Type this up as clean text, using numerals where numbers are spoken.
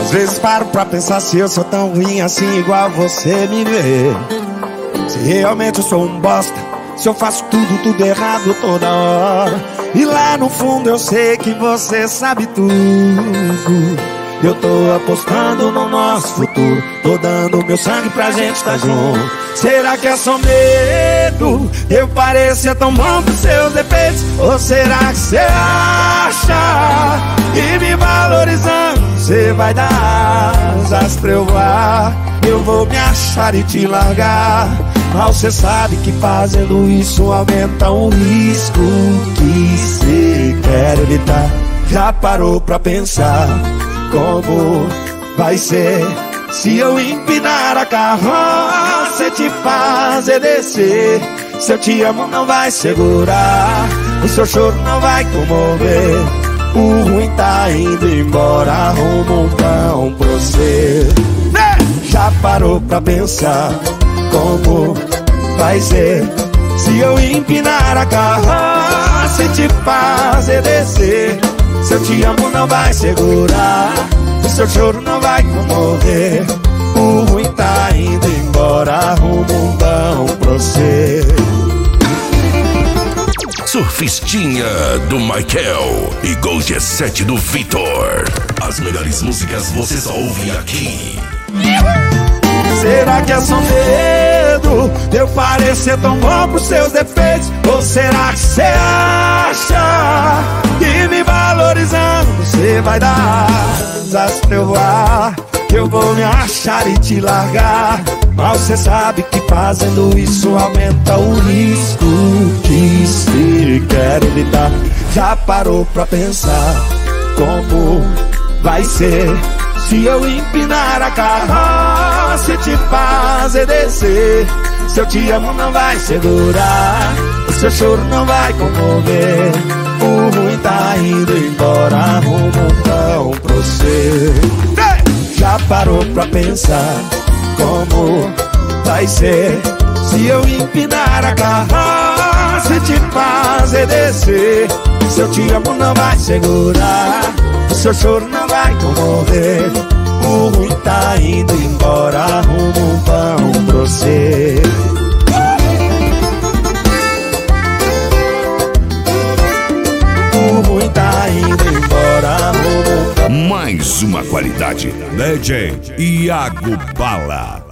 Às vezes paro pra pensar se eu sou tão ruim assim igual você me vê. Se realmente eu sou um bosta, se eu faço tudo errado toda hora. E lá no fundo eu sei que você sabe tudo. Eu tô apostando no nosso futuro, tô dando meu sangue pra gente tá junto. Será que é só medo? Eu parecer tão bom pros seus defeitos? Ou será que você acha que me valorizando você vai dar asas pra eu voar? Eu vou me achar e te largar, mas você sabe que fazendo isso aumenta o risco que você quer evitar. Já parou pra pensar como vai ser se eu empinar a carroça e te fazer descer? Se eu te amo não vai segurar, o seu choro não vai comover. O ruim tá indo embora, rumo um pão pra você. Já parou pra pensar como vai ser se eu empinar a carroça e te fazer descer? Se eu te amo não vai segurar, o seu choro não vai comover. O ruim tá indo embora, rumo um pão pra você. Surfistinha do Michael e Gol G7 do Vitor. As melhores músicas você só ouve aqui. Será que é só medo de eu parecer tão bom pros seus defeitos? Ou será que você acha que me valorizando você vai dar asas pra eu voar? Que eu vou me achar e te largar, mas você sabe que fazendo isso aumenta o risco que se quer evitar. Já parou pra pensar como vai ser se eu empinar a carroça e te fazer descer? Se eu te amo não vai segurar, o seu choro não vai comover. O ruim tá indo embora, rumo um pão pra você. Já parou pra pensar como vai ser se eu empinar a carroça e te fazer descer? Se eu te amo não vai segurar, o seu choro não vai comover. O ruim tá indo embora, rumo um pão pra você. O ruim tá indo embora, rumo um pão. Mais uma qualidade. DJ Iago Bala.